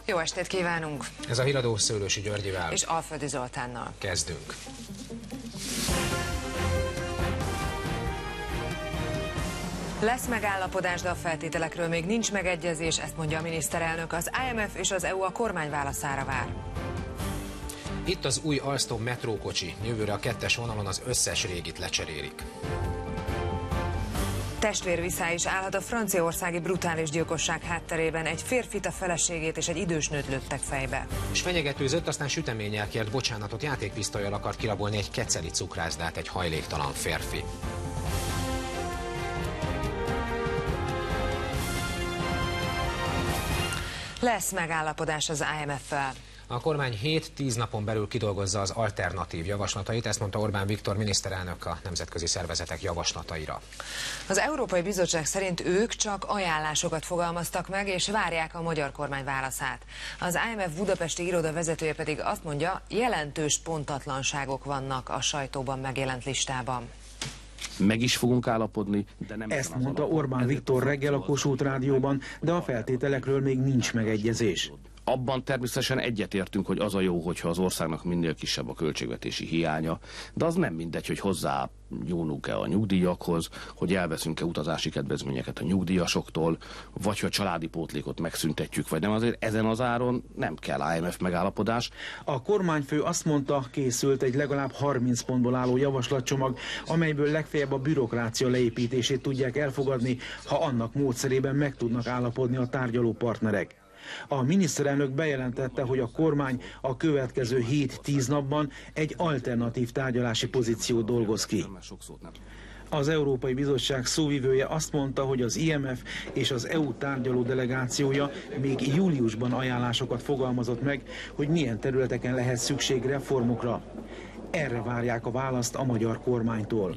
Jó estét kívánunk! Ez a Híradó Szőlősi Györgyivel és Alföldi Zoltánnal. Kezdünk. Lesz megállapodás, de a feltételekről még nincs megegyezés, ezt mondja a miniszterelnök. Az IMF és az EU a kormány válaszára vár. Itt az új Alstom metrókocsi, jövőre a 2-es vonalon az összes régit lecserélik. Testvérviszály is állhat a franciaországi brutális gyilkosság hátterében. Egy férfit, a feleségét és egy idős nőt lőttek fejbe. És fenyegetőzött, aztán süteménnyel kért bocsánatot, játékpisztollyal akart kirabolni egy keceli cukrászdát egy hajléktalan férfi. Lesz megállapodás az IMF-fel. A kormány 7-10 napon belül kidolgozza az alternatív javaslatait, ezt mondta Orbán Viktor miniszterelnök a nemzetközi szervezetek javaslataira. Az Európai Bizottság szerint ők csak ajánlásokat fogalmaztak meg, és várják a magyar kormány válaszát. Az IMF budapesti iroda vezetője pedig azt mondja, jelentős pontatlanságok vannak a sajtóban megjelent listában. Meg is fogunk állapodni, de nem... Ezt mondta Orbán Viktor reggel a Kossuth Rádióban, de a feltételekről még nincs megegyezés. Abban természetesen egyetértünk, hogy az a jó, hogyha az országnak minél kisebb a költségvetési hiánya, de az nem mindegy, hogy hozzá nyúlunk-e a nyugdíjakhoz, hogy elveszünk-e utazási kedvezményeket a nyugdíjasoktól, vagy hogy a családi pótlékot megszüntetjük, vagy nem. Azért ezen az áron nem kell IMF megállapodás. A kormányfő azt mondta, készült egy legalább 30 pontból álló javaslatcsomag, amelyből legfeljebb a bürokrácia leépítését tudják elfogadni, ha annak módszerében meg tudnak állapodni a tárgyaló partnerek. A miniszterelnök bejelentette, hogy a kormány a következő 7-10 napban egy alternatív tárgyalási pozíciót dolgoz ki. Az Európai Bizottság szóvivője azt mondta, hogy az IMF és az EU tárgyaló delegációja még júliusban ajánlásokat fogalmazott meg, hogy milyen területeken lehet szükség reformokra. Erre várják a választ a magyar kormánytól.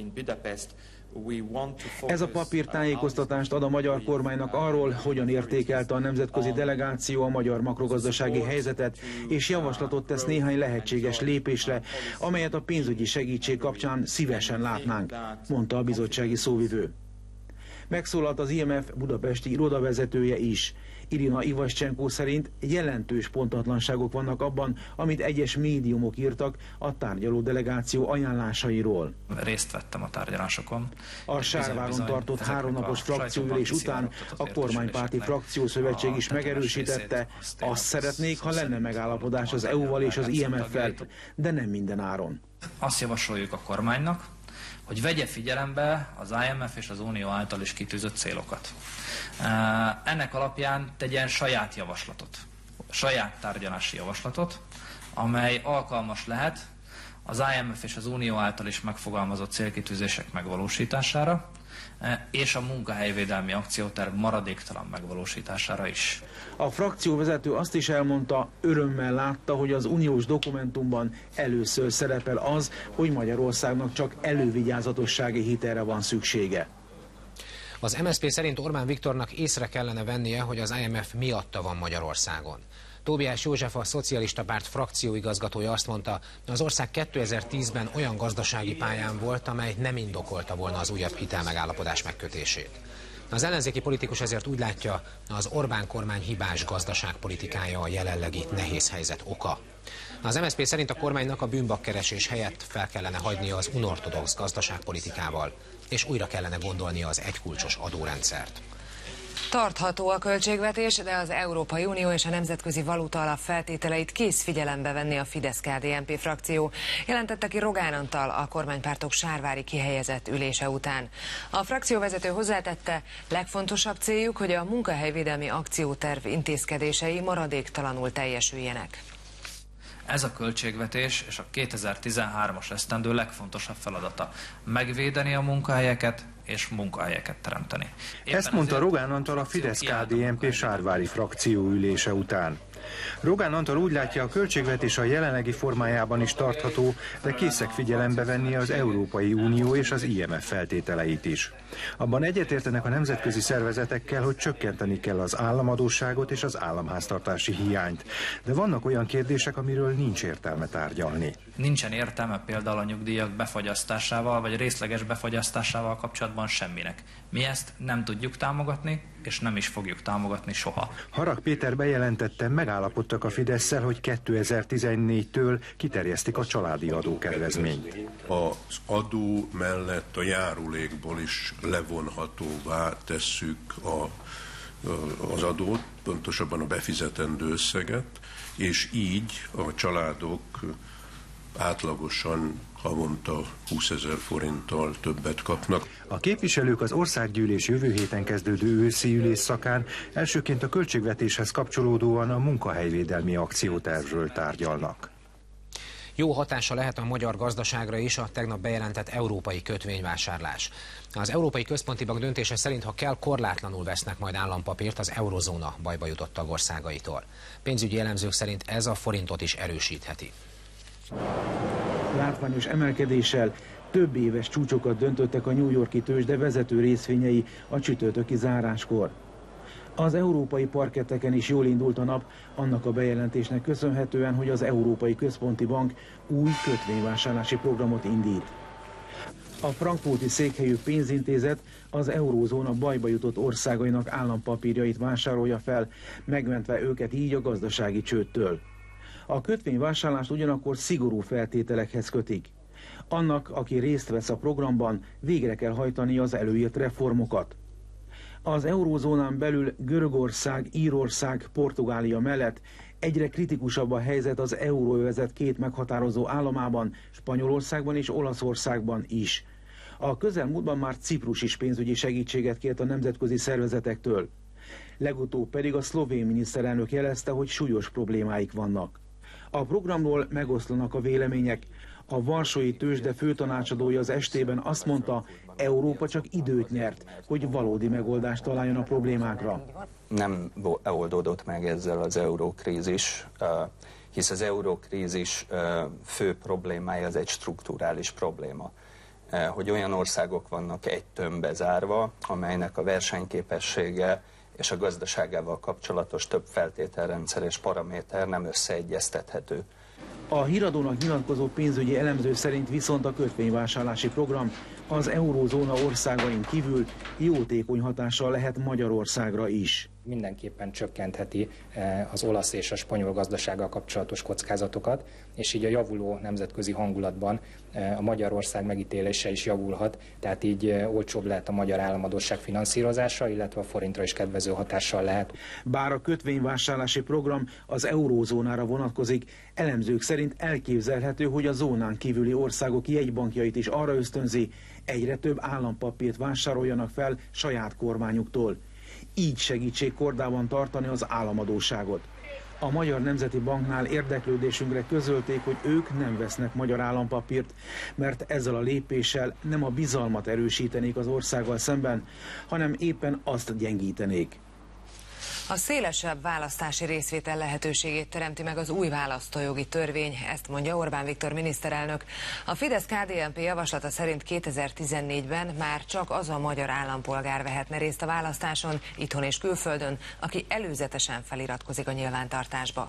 Ez a papír tájékoztatást ad a magyar kormánynak arról, hogyan értékelte a nemzetközi delegáció a magyar makrogazdasági helyzetet, és javaslatot tesz néhány lehetséges lépésre, amelyet a pénzügyi segítség kapcsán szívesen látnánk, mondta a bizottsági szóvivő. Megszólalt az IMF budapesti irodavezetője is. Irina Ivaszcsenkó szerint jelentős pontatlanságok vannak abban, amit egyes médiumok írtak a tárgyaló delegáció ajánlásairól. Részt vettem a tárgyalásokon. A Sárváron tartott 3 napos frakcióülés után a kormánypárti frakciószövetség is megerősítette, azt szeretnék, ha lenne megállapodás az EU-val és az IMF-fel, de nem minden áron. Azt javasoljuk a kormánynak, hogy vegye figyelembe az IMF és az Unió által is kitűzött célokat. Ennek alapján tegyen saját javaslatot, saját tárgyalási javaslatot, amely alkalmas lehet az IMF és az Unió által is megfogalmazott célkitűzések megvalósítására, és a munkahelyvédelmi akcióterv maradéktalan megvalósítására is. A frakcióvezető azt is elmondta, örömmel látta, hogy az uniós dokumentumban először szerepel az, hogy Magyarországnak csak elővigyázatossági hitelre van szüksége. Az MSZP szerint Orbán Viktornak észre kellene vennie, hogy az IMF miatta van Magyarországon. Tóbiás József, a Szocialista Párt frakcióigazgatója azt mondta, az ország 2010-ben olyan gazdasági pályán volt, amely nem indokolta volna az újabb hitelmegállapodás megkötését. Az ellenzéki politikus ezért úgy látja, az Orbán kormány hibás gazdaságpolitikája a jelenlegi nehéz helyzet oka. Az MSZP szerint a kormánynak a bűnbakkeresés helyett fel kellene hagynia az unorthodox gazdaságpolitikával, és újra kellene gondolnia az egykulcsos adórendszert. Tartható a költségvetés, de az Európai Unió és a Nemzetközi Valuta Alap feltételeit kész figyelembe venni a Fidesz-KDNP frakció, jelentette ki Rogán Antal a kormánypártok sárvári kihelyezett ülése után. A frakcióvezető hozzátette, legfontosabb céljuk, hogy a munkahelyvédelmi akcióterv intézkedései maradéktalanul teljesüljenek. Ez a költségvetés és a 2013-as esztendő legfontosabb feladata megvédeni a munkahelyeket és munkahelyeket teremteni. Ezt mondta Rogán Antal a Fidesz-KDNP sárvári frakcióülése után. Rogán Antal úgy látja, a költségvetés a jelenlegi formájában is tartható, de készek figyelembe venni az Európai Unió és az IMF feltételeit is. Abban egyetértenek a nemzetközi szervezetekkel, hogy csökkenteni kell az államadósságot és az államháztartási hiányt. De vannak olyan kérdések, amiről nincs értelme tárgyalni. Nincsen értelme például a nyugdíjak befagyasztásával vagy részleges befagyasztásával kapcsolatban semminek. Mi ezt nem tudjuk támogatni, és nem is fogjuk támogatni soha. Harag Péter bejelentette, megállapodtak a Fidesszel, hogy 2014-től kiterjesztik a családi adókedvezményt. Az adó mellett a járulékból is levonhatóvá tesszük az adót, pontosabban a befizetendő összeget, és így a családok átlagosan havonta 20 000 forinttal többet kapnak. A képviselők az országgyűlés jövő héten kezdődő őszi ülésszakán elsőként a költségvetéshez kapcsolódóan a munkahelyvédelmi akciótervről tárgyalnak. Jó hatása lehet a magyar gazdaságra is a tegnap bejelentett európai kötvényvásárlás. Az Európai Központi Bank döntése szerint, ha kell, korlátlanul vesznek majd állampapírt az eurozóna bajba jutott tagországaitól. Pénzügyi elemzők szerint ez a forintot is erősítheti. Látványos emelkedéssel több éves csúcsokat döntöttek a New York-i tőzsde vezető részvényei a csütörtöki záráskor. Az európai parketteken is jól indult a nap, annak a bejelentésnek köszönhetően, hogy az Európai Központi Bank új kötvényvásárlási programot indít. A frankfurti székhelyű pénzintézet az eurózóna bajba jutott országainak állampapírjait vásárolja fel, megmentve őket így a gazdasági csődtől. A kötvényvásárlást ugyanakkor szigorú feltételekhez kötik. Annak, aki részt vesz a programban, végre kell hajtani az előírt reformokat. Az eurózónán belül Görögország, Írország, Portugália mellett egyre kritikusabb a helyzet az euróövezet két meghatározó államában, Spanyolországban és Olaszországban is. A közelmúltban már Ciprus is pénzügyi segítséget kért a nemzetközi szervezetektől. Legutóbb pedig a szlovén miniszterelnök jelezte, hogy súlyos problémáik vannak. A programról megoszlanak a vélemények. A varsói tőzsde főtanácsadója az estében azt mondta, Európa csak időt nyert, hogy valódi megoldást találjon a problémákra. Nem oldódott meg ezzel az eurókrízis, hisz az eurókrízis fő problémája az egy strukturális probléma. Hogy olyan országok vannak egy tömbbe zárva, amelynek a versenyképessége és a gazdaságával kapcsolatos több feltételrendszer és paraméter nem összeegyeztethető. A híradónak nyilatkozó pénzügyi elemző szerint viszont a kötvényvásárlási program az eurózóna országain kívül jótékony hatással lehet Magyarországra is. Mindenképpen csökkentheti az olasz és a spanyol gazdasággal kapcsolatos kockázatokat, és így a javuló nemzetközi hangulatban a Magyarország megítélése is javulhat, tehát így olcsóbb lehet a magyar államadósság finanszírozása, illetve a forintra is kedvező hatással lehet. Bár a kötvényvásárlási program az eurózónára vonatkozik, elemzők szerint elképzelhető, hogy a zónán kívüli országok jegybankjait is arra ösztönzi, egyre több állampapírt vásároljanak fel saját kormányuktól. Így segítsék kordában tartani az államadósságot. A Magyar Nemzeti Banknál érdeklődésünkre közölték, hogy ők nem vesznek magyar állampapírt, mert ezzel a lépéssel nem a bizalmat erősítenék az országgal szemben, hanem éppen azt gyengítenék. A szélesebb választási részvétel lehetőségét teremti meg az új választójogi törvény, ezt mondja Orbán Viktor miniszterelnök. A Fidesz-KDNP javaslata szerint 2014-ben már csak az a magyar állampolgár vehetne részt a választáson, itthon és külföldön, aki előzetesen feliratkozik a nyilvántartásba.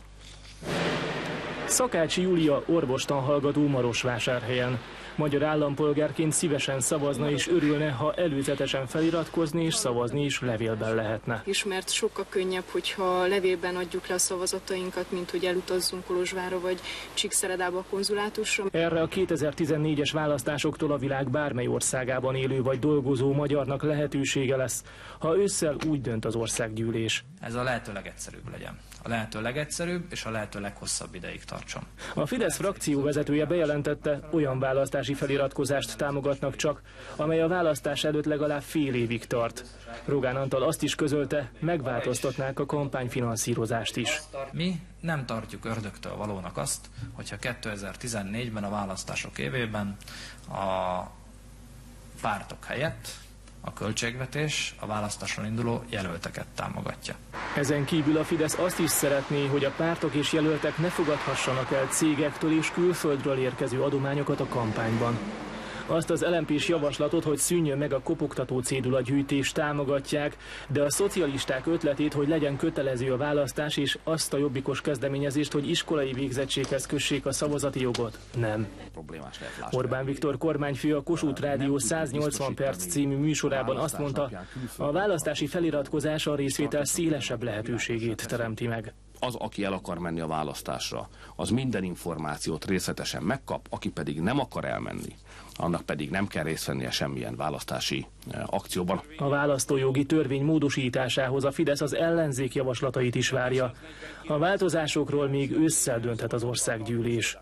Szakácsi Júlia orvostanhallgató Marosvásárhelyen. Magyar állampolgárként szívesen szavazna és örülne, ha előzetesen feliratkozni és szavazni is levélben lehetne. És mert sokkal könnyebb, hogyha levélben adjuk le a szavazatainkat, mint hogy elutazzunk Kolozsvárra vagy Csíkszeredába a konzulátusra. Erre a 2014-es választásoktól a világ bármely országában élő vagy dolgozó magyarnak lehetősége lesz, ha ősszel úgy dönt az országgyűlés. Ez a lehető legegyszerűbb legyen. A lehető legegyszerűbb és a lehető leghosszabb ideig tartson. A Fidesz frakció vezetője bejelentette, olyan választási feliratkozást támogatnak csak, amely a választás előtt legalább fél évig tart. Rogán Antal azt is közölte, megváltoztatnák a kampányfinanszírozást is. Mi nem tartjuk ördögtől valónak azt, hogyha 2014-ben a választások évében a pártok helyett a költségvetés a választáson induló jelölteket támogatja. Ezen kívül a Fidesz azt is szeretné, hogy a pártok és jelöltek ne fogadhassanak el cégektől és külföldről érkező adományokat a kampányban. Azt az LMP-s javaslatot, hogy szűnjön meg a kopogtató cédulagyűjtés, támogatják, de a szocialisták ötletét, hogy legyen kötelező a választás, és azt a jobbikos kezdeményezést, hogy iskolai végzettséghez kössék a szavazati jogot, nem. Orbán Viktor kormányfő a Kossuth Rádió 180 perc című műsorában azt mondta, a választási feliratkozás a részvétel szélesebb lehetőségét teremti meg. Az, aki el akar menni a választásra, az minden információt részletesen megkap, aki pedig nem akar elmenni, annak pedig nem kell részt vennie semmilyen választási akcióban. A választójogi törvény módosításához a Fidesz az ellenzék javaslatait is várja. A változásokról még ősszel dönthet az országgyűlés.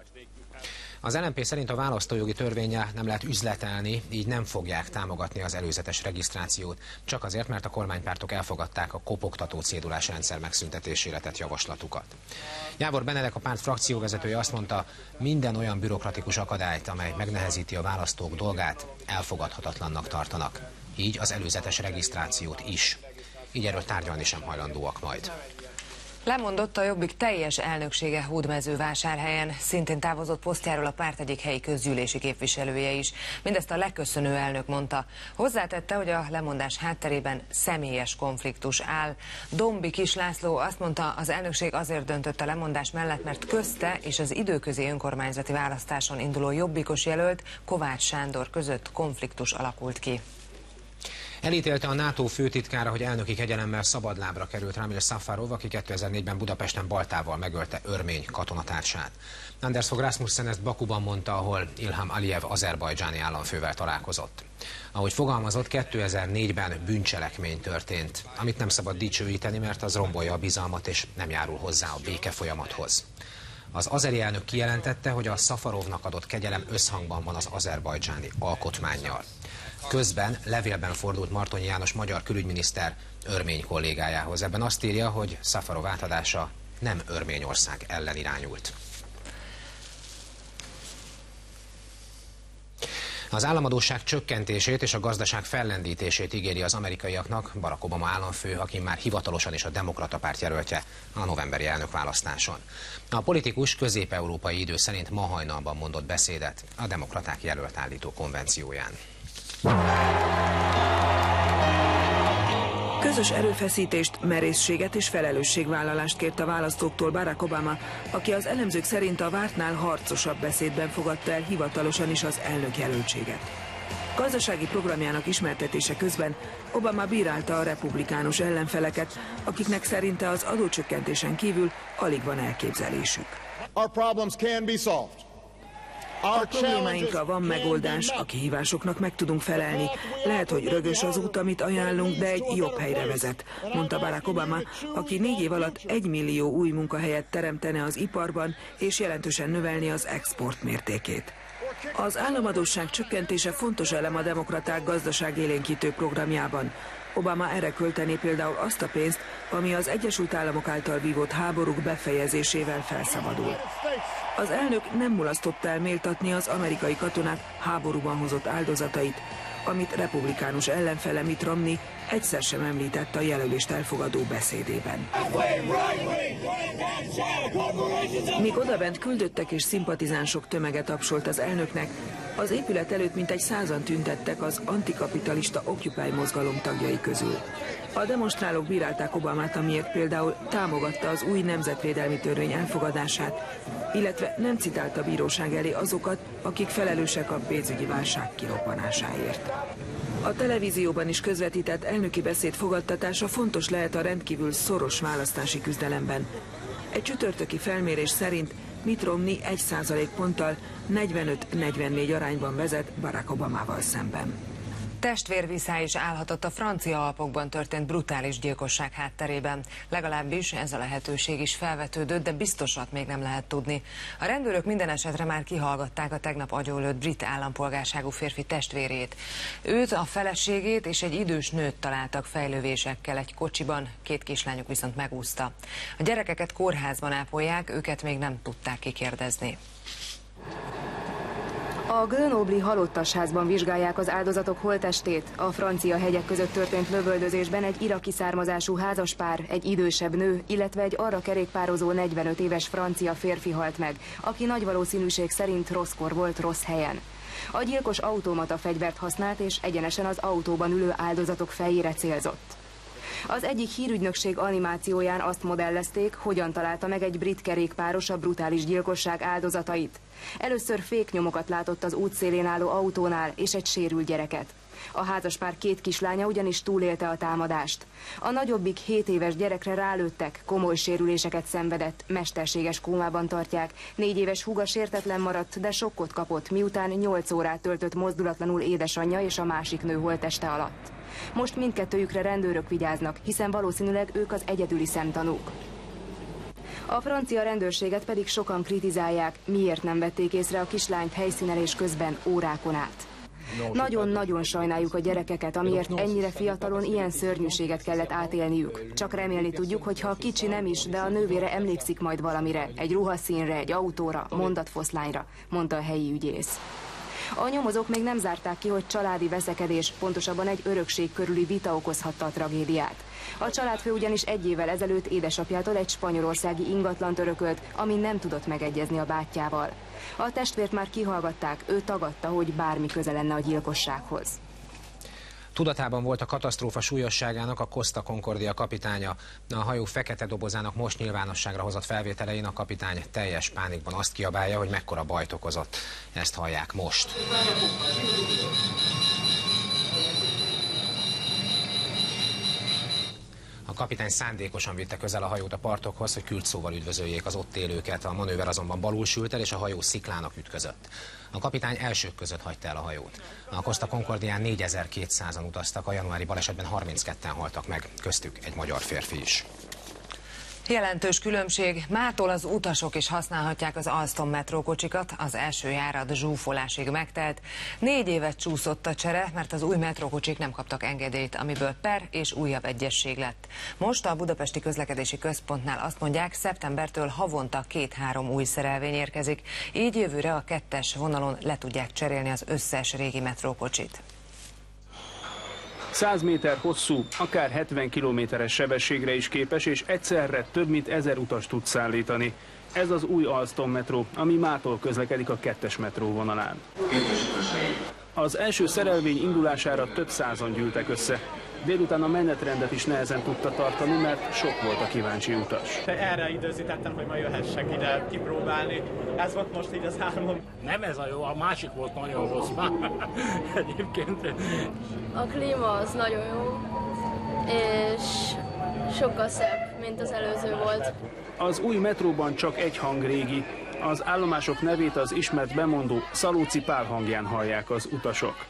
Az LMP szerint a választójogi törvénnyel nem lehet üzletelni, így nem fogják támogatni az előzetes regisztrációt, csak azért, mert a kormánypártok elfogadták a kopogtató cédulás rendszer megszüntetésére tett javaslatukat. Jávor Benedek, a párt frakcióvezetője azt mondta, minden olyan bürokratikus akadályt, amely megnehezíti a választók dolgát, elfogadhatatlannak tartanak. Így az előzetes regisztrációt is. Így erről tárgyalni sem hajlandóak majd. Lemondott a Jobbik teljes elnöksége Hódmezővásárhelyen, szintén távozott posztjáról a párt egyik helyi közgyűlési képviselője is. Mindezt a leköszönő elnök mondta. Hozzátette, hogy a lemondás hátterében személyes konfliktus áll. Dombi Kis László azt mondta, az elnökség azért döntött a lemondás mellett, mert közte és az időközi önkormányzati választáson induló jobbikos jelölt Kovács Sándor között konfliktus alakult ki. Elítélte a NATO főtitkára, hogy elnöki kegyelemmel szabadlábra került Ramil Safarov, aki 2004-ben Budapesten baltával megölte örmény katonatársát. Anders Fogh Rasmussen ezt Bakuban mondta, ahol Ilham Aliyev azerbajdzsáni államfővel találkozott. Ahogy fogalmazott, 2004-ben bűncselekmény történt, amit nem szabad dicsőíteni, mert az rombolja a bizalmat és nem járul hozzá a béke folyamathoz. Az azeri elnök kijelentette, hogy a Safarovnak adott kegyelem összhangban van az azerbajdzsáni alkotmánnyal. Közben levélben fordult Martonyi János magyar külügyminiszter örmény kollégájához. Ebben azt írja, hogy Safarov átadása nem Örményország ellen irányult. Az államadósság csökkentését és a gazdaság fellendítését ígéri az amerikaiaknak Barack Obama államfő, aki már hivatalosan is a Demokrata Párt jelöltje a novemberi elnökválasztáson. A politikus közép-európai idő szerint ma hajnalban mondott beszédet a demokraták jelölt állító konvencióján. Közös erőfeszítést, merészséget és felelősségvállalást kért a választóktól Barack Obama, aki az elemzők szerint a vártnál harcosabb beszédben fogadta el hivatalosan is az elnökjelöltséget. Gazdasági programjának ismertetése közben Obama bírálta a republikánus ellenfeleket, akiknek szerinte az adócsökkentésen kívül alig van elképzelésük. A problémáinkra van megoldás, a kihívásoknak meg tudunk felelni. Lehet, hogy rögös az út, amit ajánlunk, de egy jobb helyre vezet, mondta Barack Obama, aki 4 év alatt 1 millió új munkahelyet teremtene az iparban, és jelentősen növelni az export mértékét. Az államadósság csökkentése fontos elem a demokraták gazdaságélénkítő programjában. Obama erre költené például azt a pénzt, ami az Egyesült Államok által vívott háborúk befejezésével felszabadul. Az elnök nem mulasztotta el méltatni az amerikai katonák háborúban hozott áldozatait, amit republikánus ellenfele Mitt Romney egyszer sem említett a jelölést elfogadó beszédében. Míg odabent küldöttek és szimpatizánsok tömege tapsolt az elnöknek, az épület előtt mintegy 100-an tüntettek az antikapitalista Occupy mozgalom tagjai közül. A demonstrálók bírálták Obamát, amiért például támogatta az új nemzetvédelmi törvény elfogadását, illetve nem citálta bíróság elé azokat, akik felelősek a pénzügyi válság kiroppanásáért. A televízióban is közvetített elnöki beszéd fogadtatása fontos lehet a rendkívül szoros választási küzdelemben. Egy csütörtöki felmérés szerint Mitt Romney 1% ponttal 45-44 arányban vezet Barack Obamával szemben. Testvérviszály is állhatott a francia Alpokban történt brutális gyilkosság hátterében. Legalábbis ez a lehetőség is felvetődött, de biztosat még nem lehet tudni. A rendőrök minden esetre már kihallgatták a tegnap agyonlőtt brit állampolgárságú férfi testvérét. Őt, a feleségét és egy idős nőt találtak fejlővésekkel egy kocsiban, 2 kislányuk viszont megúszta. A gyerekeket kórházban ápolják, őket még nem tudták kikérdezni. A Grenoble-i halottasházban vizsgálják az áldozatok holttestét. A francia hegyek között történt lövöldözésben egy iraki származású házaspár, egy idősebb nő, illetve egy arra kerékpározó 45 éves francia férfi halt meg, aki nagy valószínűség szerint rosszkor volt rossz helyen. A gyilkos automata fegyvert használt, és egyenesen az autóban ülő áldozatok fejére célzott. Az egyik hírügynökség animációján azt modellezték, hogyan találta meg egy brit kerékpáros a brutális gyilkosság áldozatait. Először féknyomokat látott az útszélén álló autónál és egy sérült gyereket. A házaspár 2 kislánya ugyanis túlélte a támadást. A nagyobbik 7 éves gyerekre rálőttek, komoly sérüléseket szenvedett, mesterséges kómában tartják. 4 éves húga sértetlen maradt, de sokkot kapott, miután 8 órát töltött mozdulatlanul édesanyja és a másik nő holtteste alatt. Most mindkettőjükre rendőrök vigyáznak, hiszen valószínűleg ők az egyedüli szemtanúk. A francia rendőrséget pedig sokan kritizálják, miért nem vették észre a kislányt helyszínelés közben órákon át. Nagyon-nagyon sajnáljuk a gyerekeket, amiért ennyire fiatalon ilyen szörnyűséget kellett átélniük. Csak remélni tudjuk, hogy ha a kicsi nem is, de a nővére emlékszik majd valamire, egy ruhaszínre, egy autóra, mondatfoszlányra, mondta a helyi ügyész. A nyomozók még nem zárták ki, hogy családi veszekedés, pontosabban egy örökség körüli vita okozhatta a tragédiát. A családfő ugyanis 1 évvel ezelőtt édesapjától egy spanyolországi ingatlant örökölt, ami nem tudott megegyezni a bátyjával. A testvért már kihallgatták, ő tagadta, hogy bármi köze lenne a gyilkossághoz. Tudatában volt a katasztrófa súlyosságának a Costa Concordia kapitánya. A hajó fekete dobozának most nyilvánosságra hozott felvételein a kapitány teljes pánikban azt kiabálja, hogy mekkora bajt okozott. Ezt hallják most. A kapitány szándékosan vitte közel a hajót a partokhoz, hogy küldszóval üdvözöljék az ott élőket. A manőver azonban balul sült el, és a hajó sziklának ütközött. A kapitány elsők között hagyta el a hajót. A Costa Concordián 4200-an utaztak, a januári balesetben 32-en haltak meg, köztük egy magyar férfi is. Jelentős különbség, mától az utasok is használhatják az Alstom metrókocsikat, az első járat zsúfolásig megtelt. 4 évet csúszott a csere, mert az új metrókocsik nem kaptak engedélyt, amiből per és újabb egyesség lett. Most a Budapesti Közlekedési Központnál azt mondják, szeptembertől havonta 2-3 új szerelvény érkezik, így jövőre a 2-es vonalon le tudják cserélni az összes régi metrókocsit. 100 méter hosszú, akár 70 kilométeres sebességre is képes, és egyszerre több mint 1000 utast tud szállítani. Ez az új Alstom metró, ami mától közlekedik a 2-es metróvonalán. Az első szerelvény indulására több százan gyűltek össze. Délután a menetrendet is nehezen tudta tartani, mert sok volt a kíváncsi utas. Erre időzítettem, hogy ma jöhessek ide kipróbálni. Ez volt most így az álmom. Nem ez a jó, a másik volt nagyon rossz már. Egyébként. A klíma az nagyon jó, és sokkal szebb, mint az előző volt. Az új metróban csak egy hang régi. Az állomások nevét az ismert bemondó Szalóci Pál hangján hallják az utasok.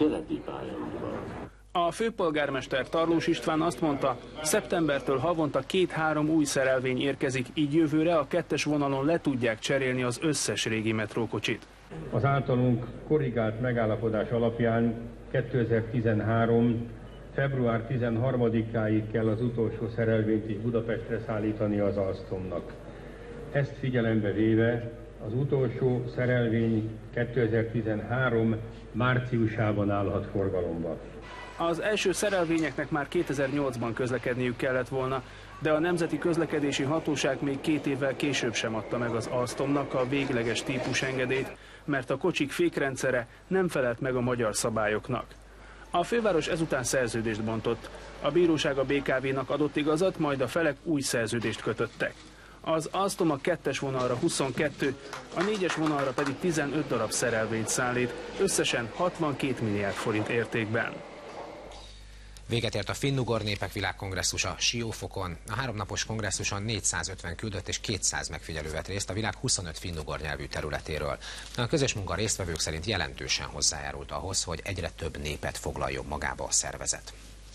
A főpolgármester Tarlós István azt mondta, szeptembertől havonta 2-3 új szerelvény érkezik, így jövőre a 2-es vonalon le tudják cserélni az összes régi metrókocsit. Az általunk korrigált megállapodás alapján 2013. február 13-áig kell az utolsó szerelvényt is Budapestre szállítani az Alstomnak. Ezt figyelembe véve az utolsó szerelvény 2013. márciusában állhat forgalomba. Az első szerelvényeknek már 2008-ban közlekedniük kellett volna, de a Nemzeti Közlekedési Hatóság még 2 évvel később sem adta meg az Alstomnak a végleges típusengedélyt, mert a kocsik fékrendszere nem felelt meg a magyar szabályoknak. A főváros ezután szerződést bontott. A bíróság a BKV-nak adott igazat, majd a felek új szerződést kötöttek. Az Alstom a 2-es vonalra 22, a 4-es vonalra pedig 15 darab szerelvényt szállít, összesen 62 milliárd forint értékben. Véget ért a Finn-ugor népek világkongresszusa Siófokon. A 3 napos kongresszuson 450 küldött és 200 megfigyelő vett részt a világ 25 finn-ugor nyelvű területéről. A közös munka résztvevők szerint jelentősen hozzájárult ahhoz, hogy egyre több népet foglaljon magába a szervezet.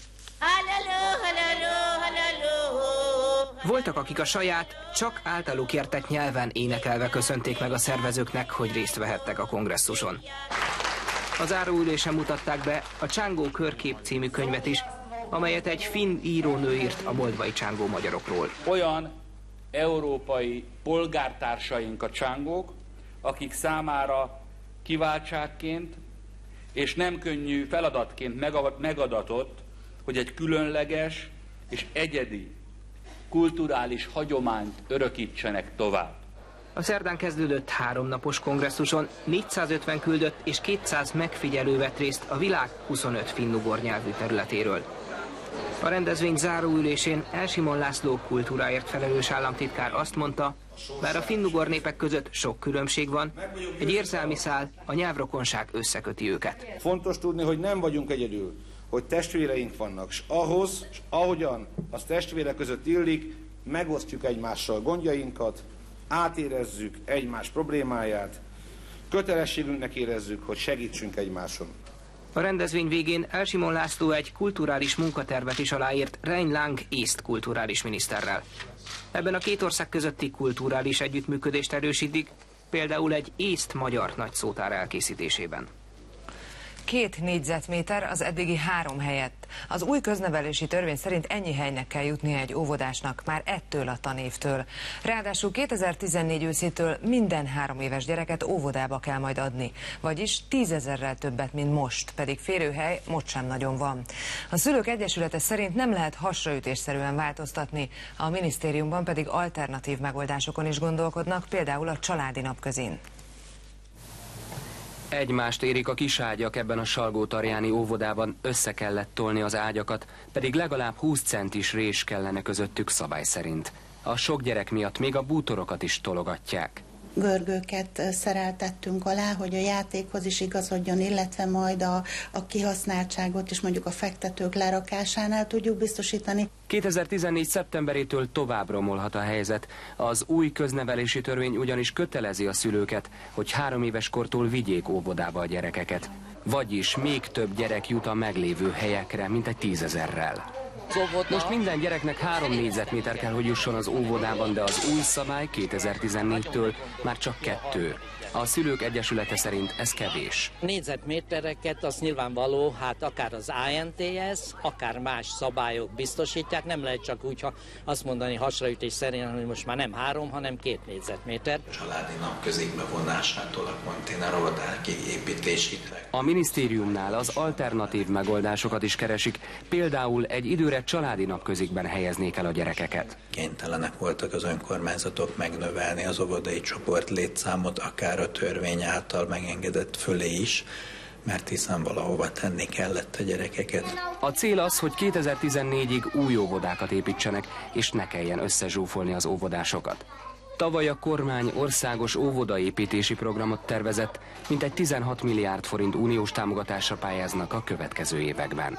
Voltak, akik a saját, csak általuk értett nyelven énekelve köszönték meg a szervezőknek, hogy részt vehettek a kongresszuson. A záróülésen mutatták be a Csángó körkép című könyvet is, amelyet egy finn írónő írt a moldvai csángó magyarokról. Olyan európai polgártársaink a csángók, akik számára kiváltságként és nem könnyű feladatként megadatott, hogy egy különleges és egyedi kulturális hagyományt örökítsenek tovább. A szerdán kezdődött 3 napos kongresszuson 450 küldött és 200 megfigyelő vett részt a világ 25 finnugor nyelvű területéről. A rendezvény záróülésén Elsimon László kultúráért felelős államtitkár azt mondta, bár a finnugor népek között sok különbség van, egy érzelmi szál, a nyelvrokonság összeköti őket. Fontos tudni, hogy nem vagyunk egyedül, hogy testvéreink vannak, és ahhoz, és ahogyan az testvérek között illik, megosztjuk egymással gondjainkat, átérezzük egymás problémáját, kötelességünknek érezzük, hogy segítsünk egymáson. A rendezvény végén Elsimon László egy kulturális munkatervet is aláírt Rein Lang észt kulturális miniszterrel. Ebben a két ország közötti kulturális együttműködést erősítik, például egy észt-magyar nagyszótár elkészítésében. 2 négyzetméter az eddigi 3 helyett. Az új köznevelési törvény szerint ennyi helynek kell jutnia egy óvodásnak már ettől a tanévtől. Ráadásul 2014 őszétől minden 3 éves gyereket óvodába kell majd adni. Vagyis 10 000-rel többet, mint most, pedig férőhely most sem nagyon van. A Szülők Egyesülete szerint nem lehet hasraütésszerűen változtatni, a minisztériumban pedig alternatív megoldásokon is gondolkodnak, például a családi napközin. Egymást érik a kiságyak ebben a Salgótarjáni óvodában, össze kellett tolni az ágyakat, pedig legalább 20 centis rés kellene közöttük szabály szerint. A sok gyerek miatt még a bútorokat is tologatják. Görgőket szereltettünk alá, hogy a játékhoz is igazodjon, illetve majd a kihasználtságot is mondjuk a fektetők lerakásánál tudjuk biztosítani. 2014. szeptemberétől tovább romolhat a helyzet. Az új köznevelési törvény ugyanis kötelezi a szülőket, hogy 3 éves kortól vigyék óvodába a gyerekeket. Vagyis még több gyerek jut a meglévő helyekre, mint egy 10 000-rel. Most minden gyereknek 3 négyzetméter kell, hogy jusson az óvodában, de az új szabály 2014-től már csak 2. A Szülők Egyesülete szerint ez kevés. Négyzetmétereket az nyilvánvaló, hát akár az ANTS, akár más szabályok biztosítják, nem lehet csak úgy azt mondani hasraütés szerint, hogy most már nem 3, hanem 2 négyzetméter. Családi napközik bevonásától a konténeroldák építésig. A minisztériumnál az alternatív megoldásokat is keresik, például egy időre családi napközikben helyeznék el a gyerekeket. Kénytelenek voltak az önkormányzatok megnövelni az óvodai csoport létszámot, akár a törvény által megengedett fölé is, mert hiszen valahova tenni kellett a gyerekeket. A cél az, hogy 2014-ig új óvodákat építsenek, és ne kelljen összezsúfolni az óvodásokat. Tavaly a kormány országos óvodaépítési programot tervezett, mintegy 16 milliárd forint uniós támogatásra pályáznak a következő években.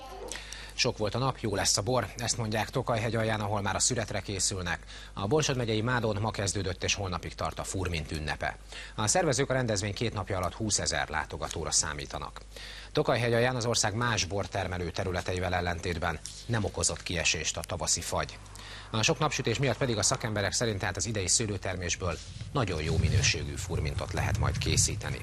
Sok volt a nap, jó lesz a bor, ezt mondják Tokaj-hegy alján, ahol már a szüretre készülnek. A Borsod megyei Mádon ma kezdődött és holnapig tart a Furmint ünnepe. A szervezők a rendezvény 2 napja alatt 20 000 látogatóra számítanak. Tokaj-hegy alján az ország más bortermelő területeivel ellentétben nem okozott kiesést a tavaszi fagy. A sok napsütés miatt pedig a szakemberek szerint tehát az idei szőlőtermésből nagyon jó minőségű furmintot lehet majd készíteni.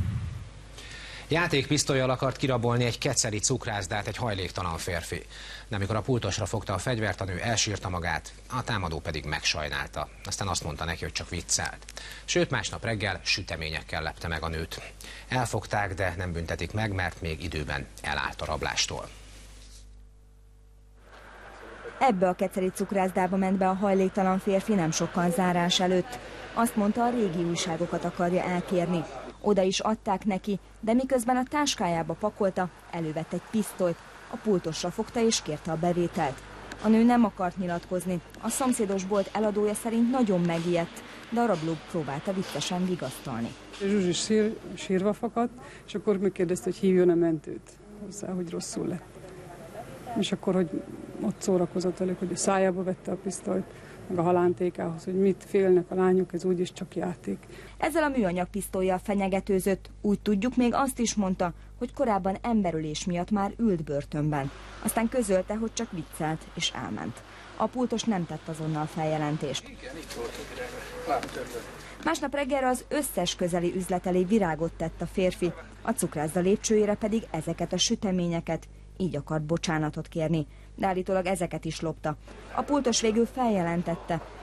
Játékpisztollyal akart kirabolni egy keceli cukrászdát egy hajléktalan férfi. De amikor a pultosra fogta a fegyvert, a nő elsírta magát, a támadó pedig megsajnálta. Aztán azt mondta neki, hogy csak viccelt. Sőt, másnap reggel süteményekkel lepte meg a nőt. Elfogták, de nem büntetik meg, mert még időben elállt a rablástól. Ebbe a keceli cukrászdába ment be a hajléktalan férfi nem sokkal zárás előtt. Azt mondta, a régi újságokat akarja elkérni. Oda is adták neki, de miközben a táskájába pakolta, elővett egy pisztolyt, a pultosra fogta és kérte a bevételt. A nő nem akart nyilatkozni, a szomszédos bolt eladója szerint nagyon megijedt, de a rabló próbálta viccesen vigasztalni. Zsuzsi sírva fakadt, és akkor megkérdezte, hogy hívjon a mentőt hozzá, hogy rosszul lett. És akkor, hogy ott szórakozott velük, hogy a szájába vette a pisztolyt, meg a halántékához, hogy mit félnek a lányok, ez úgyis csak játék. Ezzel a műanyag pisztollyal fenyegetőzött, úgy tudjuk, még azt is mondta, hogy korábban emberölés miatt már ült börtönben. Aztán közölte, hogy csak viccelt és elment. A pultos nem tett azonnal feljelentést. Igen, itt volt Másnap reggelre az összes közeli üzlet elé virágot tett a férfi, a cukrászda lépcsőjére pedig ezeket a süteményeket, így akart bocsánatot kérni, de állítólag ezeket is lopta. A pultos végül feljelentette,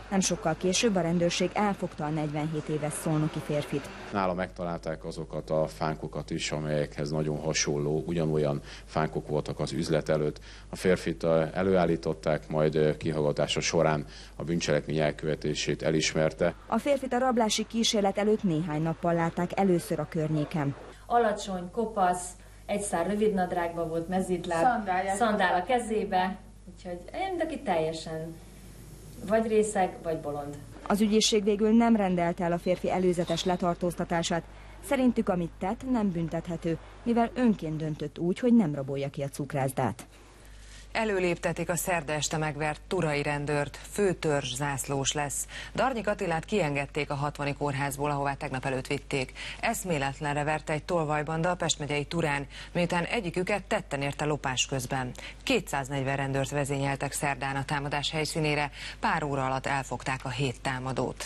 Nem sokkal később a rendőrség elfogta a 47 éves szolnoki férfit. Nála megtalálták azokat a fánkokat is, amelyekhez nagyon hasonló, ugyanolyan fánkok voltak az üzlet előtt. A férfit előállították, majd kihallgatása során a bűncselekmény elkövetését elismerte. A férfit a rablási kísérlet előtt néhány nappal látták először a környéken. Alacsony, kopasz, egy szár rövidnadrágban volt, mezítláb, szandál a kezébe, úgyhogy aki teljesen vagy részeg, vagy bolond. Az ügyészség végül nem rendelte el a férfi előzetes letartóztatását. Szerintük, amit tett, nem büntethető, mivel önként döntött úgy, hogy nem rabolja ki a cukrászdát. Előléptetik a szerda este megvert turai rendőrt, főtörzs zászlós lesz. Darnyik Attilát kiengedték a 60. kórházból, ahová tegnap előtt vitték. Eszméletlenre verte egy tolvajbanda a Pest megyei Turán, miután egyiküket tetten érte lopás közben. 240 rendőrt vezényeltek szerdán a támadás helyszínére, pár óra alatt elfogták a 7 támadót.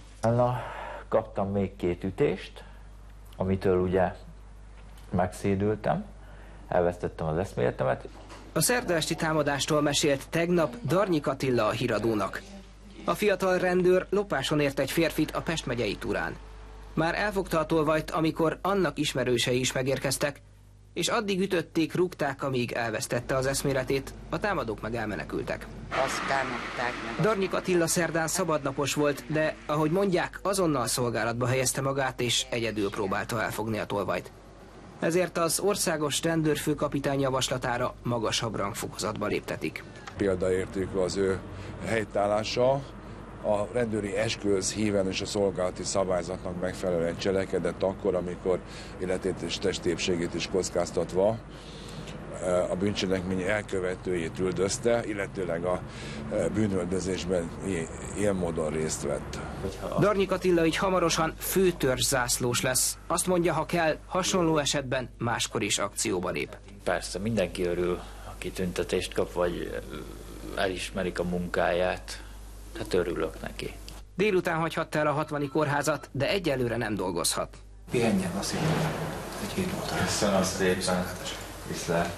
Kaptam még 2 ütést, amitől ugye megszédültem, elvesztettem az eszméletemet. A szerda esti támadástól mesélt tegnap Darnyik Attila a híradónak. A fiatal rendőr lopáson ért egy férfit a Pest megyei Turán. Már elfogta a tolvajt, amikor annak ismerősei is megérkeztek, és addig ütötték, rúgták, amíg elvesztette az eszméletét, a támadók meg elmenekültek. Darnyik Attila szerdán szabadnapos volt, de ahogy mondják, azonnal szolgálatba helyezte magát, és egyedül próbálta elfogni a tolvajt. Ezért az országos rendőrfőkapitány javaslatára magasabb rangfokozatba léptetik. Példaértékű az ő helytállása, a rendőri eskühöz híven és a szolgálati szabályzatnak megfelelően cselekedett akkor, amikor életét és testépségét is kockáztatva a bűncselekmény elkövetőjét üldözte, illetőleg a bűnöldözésben ilyen módon részt vett. Darnyik Attila így hamarosan főtörzs zászlós lesz. Azt mondja, ha kell, hasonló esetben máskor is akcióba lép. Persze, mindenki örül, aki tüntetést kap, vagy elismerik a munkáját. Hát örülök neki. Délután hagyhatta el a 60. kórházat, de egyelőre nem dolgozhat. Pihenjen a szépen. Egy hét múlva. Köszönöm szépen. Viszlát.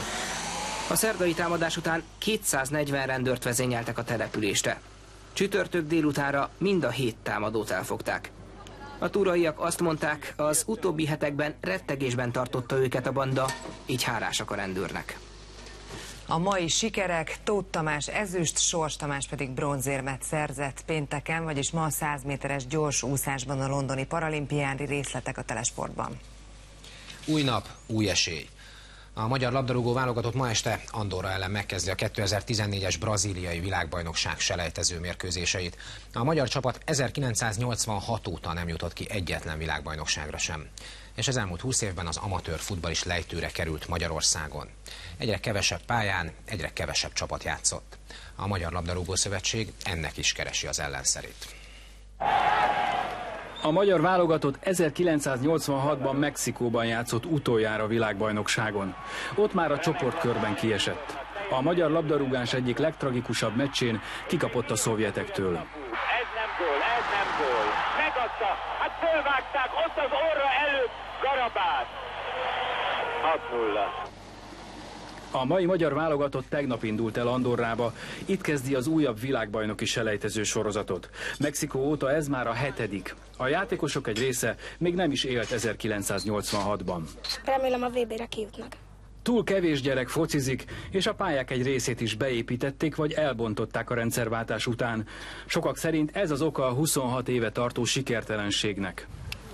A szerdai támadás után 240 rendőrt vezényeltek a településre. Csütörtök délutánra mind a 7 támadót elfogták. A turaiak azt mondták, az utóbbi hetekben rettegésben tartotta őket a banda, így hálásak a rendőrnek. A mai sikerek: Tóth Tamás ezüst, Sors Tamás pedig bronzérmet szerzett pénteken, vagyis ma a 100 méteres gyors úszásban a londoni paralimpián. Részletek a Telesportban. Új nap, új esély. A magyar labdarúgó válogatott ma este Andorra ellen megkezdi a 2014-es brazíliai világbajnokság selejtező mérkőzéseit. A magyar csapat 1986 óta nem jutott ki egyetlen világbajnokságra sem. És az elmúlt 20 évben az amatőr futball is lejtőre került Magyarországon. Egyre kevesebb pályán, egyre kevesebb csapat játszott. A Magyar Labdarúgó Szövetség ennek is keresi az ellenszerét. A magyar válogatott 1986-ban Mexikóban játszott utoljára világbajnokságon. Ott már a csoportkörben kiesett. A magyar labdarúgás egyik legtragikusabb meccsén kikapott a szovjetektől. Ez nem gól. Megadta, hát fölvágták ott az orra előtt Garabát. 6-0. A mai magyar válogatott tegnap indult el Andorrába, itt kezdi az újabb világbajnoki selejtező sorozatot. Mexikó óta ez már a 7. A játékosok egy része még nem is élt 1986-ban. Remélem a VB-re kijutnak. Túl kevés gyerek focizik, és a pályák egy részét is beépítették, vagy elbontották a rendszerváltás után. Sokak szerint ez az oka a 26 éve tartó sikertelenségnek.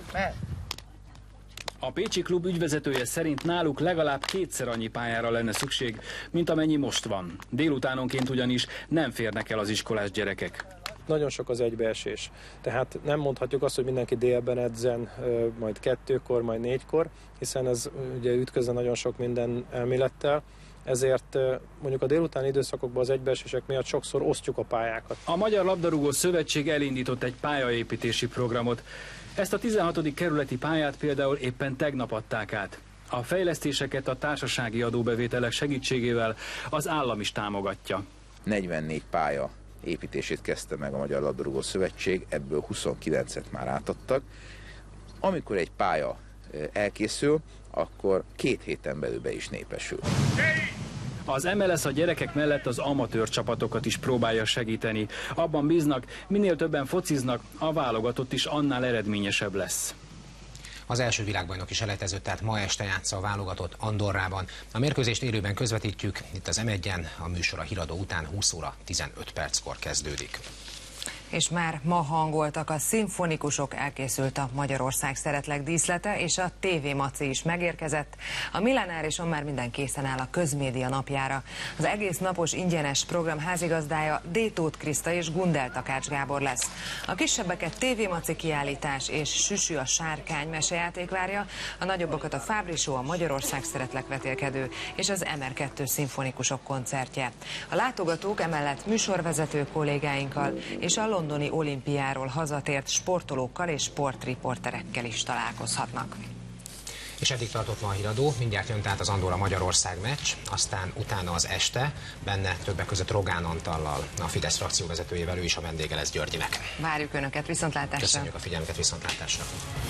A pécsi klub ügyvezetője szerint náluk legalább 2-szer annyi pályára lenne szükség, mint amennyi most van. Délutánonként ugyanis nem férnek el az iskolás gyerekek. Nagyon sok az egybeesés. Tehát nem mondhatjuk azt, hogy mindenki délben edzen, majd 2-kor, majd 4-kor, hiszen ez ugye ütközne nagyon sok minden elmélettel. Ezért mondjuk a délutáni időszakokban az egybeesések miatt sokszor osztjuk a pályákat. A Magyar Labdarúgó Szövetség elindított egy pályaépítési programot. Ezt a 16. kerületi pályát például éppen tegnap adták át. A fejlesztéseket a társasági adóbevételek segítségével az állam is támogatja. 44 pálya építését kezdte meg a Magyar Labdarúgó Szövetség, ebből 29-et már átadtak. Amikor egy pálya elkészül, akkor 2 héten belül be is népesül. Az MLS a gyerekek mellett az amatőr csapatokat is próbálja segíteni. Abban bíznak, minél többen fociznak, a válogatott is annál eredményesebb lesz. Az első világbajnoki selejtezőt tehát ma este játsza a válogatott Andorrában. A mérkőzést élőben közvetítjük, itt az M1-en, a műsor a híradó után 20 óra 15 perckor kezdődik. És már ma hangoltak a szimfonikusok, elkészült a Magyarország Szeretlek díszlete, és a TV Maci is megérkezett. A Millenárison már minden készen áll a közmédia napjára. Az egész napos ingyenes program házigazdája D. Tóth Kriszta és Gundel Takács Gábor lesz. A kisebbeket TV Maci kiállítás és Süsű a sárkány mesejáték várja, a nagyobbakat a Fábri Show, a Magyarország Szeretlek vetélkedő és az MR2 szimfonikusok koncertje. A látogatók emellett műsorvezető kollégáinkkal és a londoni olimpiáról hazatért sportolókkal és sportriporterekkel is találkozhatnak. És eddig tartott ma a híradó, mindjárt jön tehát az Andorra-Magyarország meccs, aztán utána az este, benne többek között Rogán Antallal, a Fidesz frakció vezetőjével, ő is a vendége lesz Györgyinek. Várjuk Önöket, viszontlátásra! Köszönjük a figyelmüket, viszontlátásra!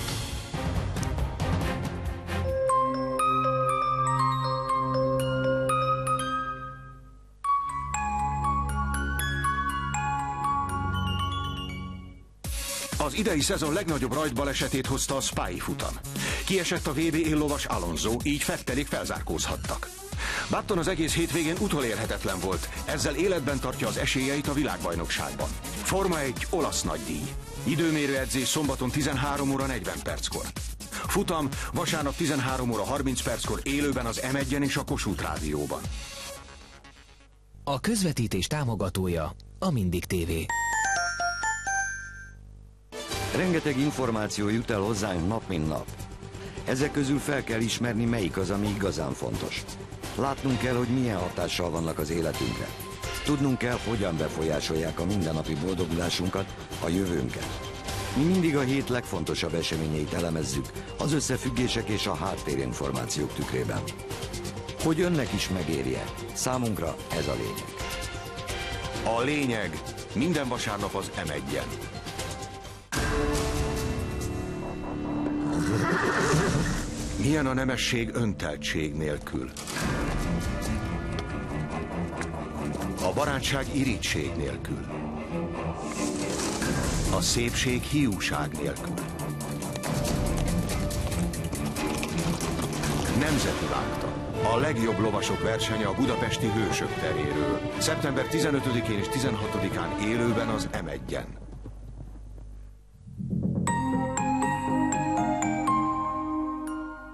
Az idei szezon legnagyobb rajtbalesetét hozta a Spái futam. Kiesett a VB éllovas Alonso, így Vettelék felzárkózhattak. Button az egész hétvégén utolérhetetlen volt, ezzel életben tartja az esélyeit a világbajnokságban. Forma 1 olasz nagydíj. Időmérő edzés szombaton 13 óra 40 perckor. Futam vasárnap 13 óra 30 perckor élőben az M1-en és a Kossuth Rádióban. A közvetítés támogatója a Mindig TV. Rengeteg információ jut el hozzánk nap mint nap. Ezek közül fel kell ismerni, melyik az, ami igazán fontos. Látnunk kell, hogy milyen hatással vannak az életünkre. Tudnunk kell, hogyan befolyásolják a mindennapi boldogulásunkat, a jövőnket. Mi mindig a hét legfontosabb eseményeit elemezzük, az összefüggések és a háttérinformációk tükrében. Hogy önnek is megérje, számunkra ez a lényeg. A lényeg minden vasárnap az M1-en. Milyen a nemesség önteltség nélkül? A barátság irigység nélkül? A szépség hiúság nélkül? Nemzeti Vágta. A legjobb lovasok versenye a budapesti Hősök teréről. Szeptember 15-én és 16-án élőben az M1-en.